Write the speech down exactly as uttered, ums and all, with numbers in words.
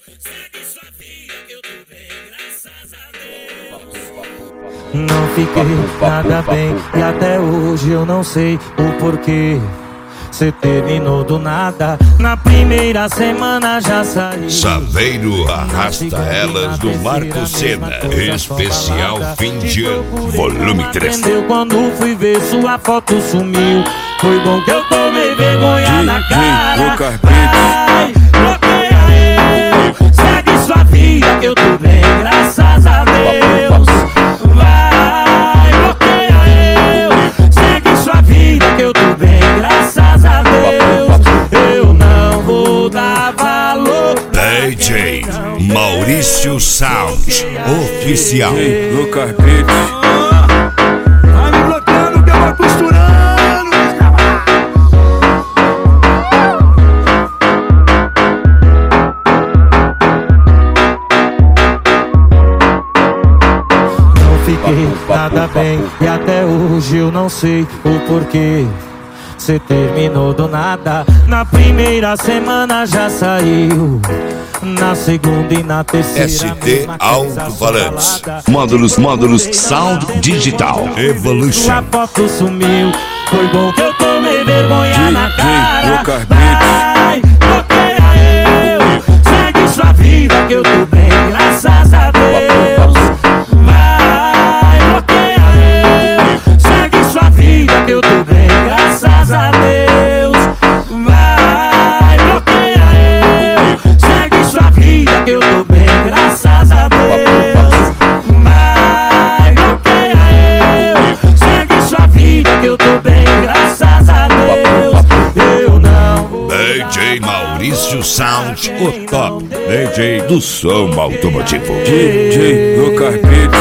segue sua vida que eu tô bem, graças a Deus. Não fiquei nada bem e até hoje eu não sei o porquê. Cê terminou do nada, na primeira semana já saiu. Saveiro arrasta elas do Marco Senna, especial fim de ano, volume três. Entendeu quando fui ver sua foto sumiu. Foi bom que eu tomei vergonha na cara. Vai, bloqueia eu, segue sua vida que eu tô bem, graças a Deus. Vai, bloqueia eu, segue sua vida que eu tô bem, graças a Deus. Eu não vou dar valor. D J Maurício Sound oficial. Lucas Beats. Vai me bloqueando que eu vou costurando. Não fiquei nada bem e até hoje eu não sei o porquê. Cê terminou do nada, na primeira semana já saiu. Na segunda e na terceira S T Alto-Falantes. Módulos, módulos, sound digital. Evolution. sua foto sumiu. Foi bom que eu tomei vergonha na cara. Lucas Vai, bloqueia eu, segue sua vida que eu tô bem, graças a Deus. Vai, bloqueia eu, segue sua vida que eu tô bem, graças a Deus. Vai, bloqueia eu, segue sua vida que eu tô bem, graças a Deus. Vai, bloqueia eu, segue sua vida que eu tô bem, graças a Deus. Eu não vou D J Maurício Sound, o top D J do som automotivo. D J Lucas Beats.